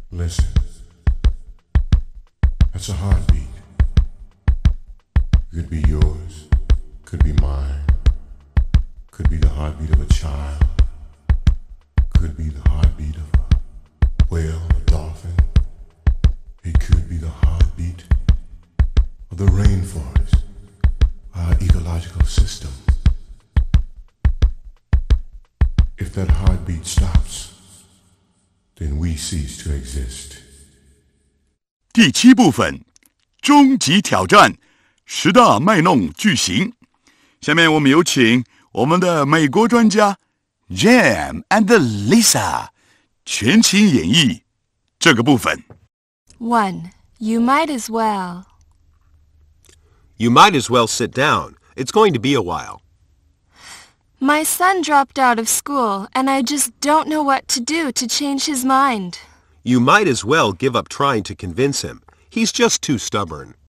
Listen, that's a heartbeat. Could be yours, could be mine, could be the heartbeat of a child, could be the heartbeat of a whale, a dolphin. It could be the heartbeat of the rainforest, our ecological system. If that heartbeat stops, then we cease to exist. 第7部分，终极挑战，10大卖弄句型。下面我们有请我们的美国专家 Jam and Lisa 全情演绎这个部分。 1. You might as well. You might as well sit down. It's going to be a while. My son dropped out of school, and I just don't know what to do to change his mind. You might as well give up trying to convince him. He's just too stubborn.